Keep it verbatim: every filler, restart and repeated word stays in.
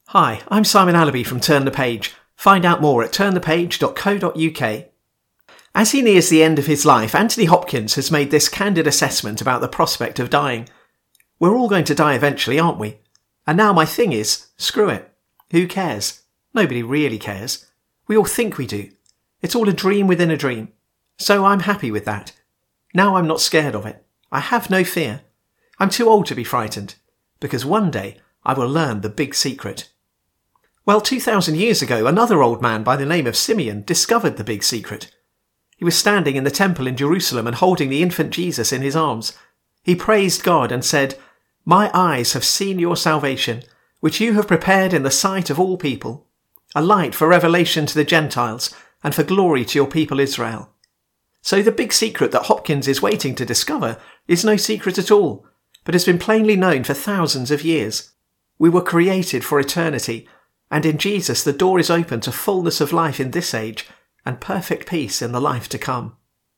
Hi, I'm Simon Allaby from Turn the Page. Find out more at turn the page dot co dot uk. As he nears the end of his life, Anthony Hopkins has made this candid assessment about the prospect of dying. We're all going to die eventually, aren't we? And now my thing is, screw it. Who cares? Nobody really cares. We all think we do. It's all a dream within a dream. So I'm happy with that. Now I'm not scared of it. I have no fear. I'm too old to be frightened, because one day I will learn the big secret. Well, two thousand years ago, another old man by the name of Simeon discovered the big secret. He was standing in the temple in Jerusalem and holding the infant Jesus in his arms. He praised God and said, "My eyes have seen your salvation, which you have prepared in the sight of all people, a light for revelation to the Gentiles and for glory to your people Israel." So the big secret that Hopkins is waiting to discover is no secret at all, but has been plainly known for thousands of years. We were created for eternity, and in Jesus the door is open to fullness of life in this age and perfect peace in the life to come.